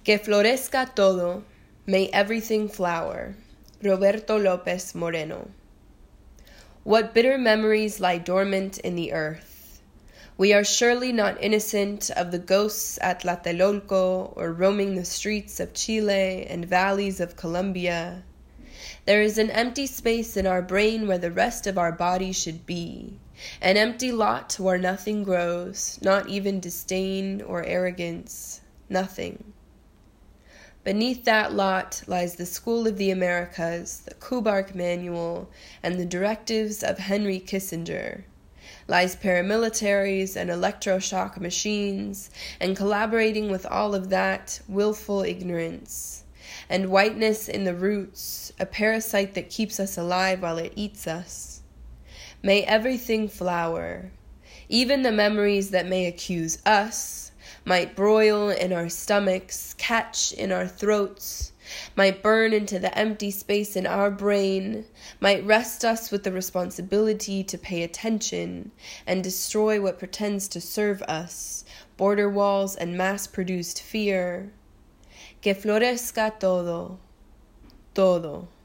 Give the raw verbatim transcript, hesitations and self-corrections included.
Que florezca todo, may everything flower. Roberto Lopez Moreno. What bitter memories lie dormant in the earth. We are surely not innocent of the ghosts at Tlatelolco or roaming the streets of Chile and valleys of Colombia. There is an empty space in our brain where the rest of our body should be, an empty lot where nothing grows, not even disdain or arrogance, nothing. Beneath that lot lies the School of the Americas, the Kubark Manual, and the directives of Henry Kissinger. Lies paramilitaries and electroshock machines, and collaborating with all of that, willful ignorance. And whiteness in the roots, a parasite that keeps us alive while it eats us. May everything flower, even the memories that may accuse us, might broil in our stomachs, catch in our throats, might burn into the empty space in our brain, might rest us with the responsibility to pay attention and destroy what pretends to serve us, border walls and mass-produced fear. Que florezca todo, todo.